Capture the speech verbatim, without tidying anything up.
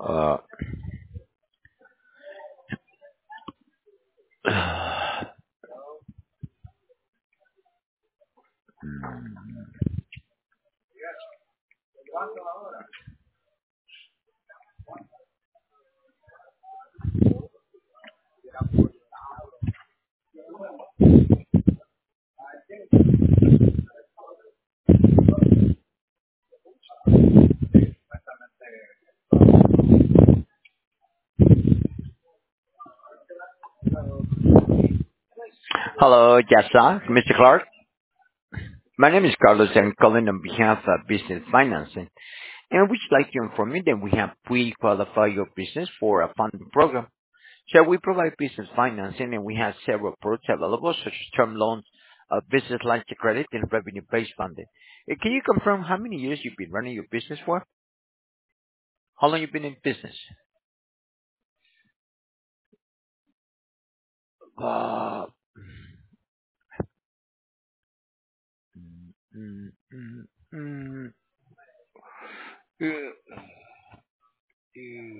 Uh, Hello, yes, sir, mister Clark. My name is Carlos. I'm calling on behalf of Business Financing. And we'd like to inform you that we have pre-qualified your business for a funding program. So we provide business financing and we have several products available such as term loans, uh, business lines of credit, and revenue-based funding. Uh, Can you confirm how many years you've been running your business for? How long you've been in business? Uh, mm, mm, mm, uh,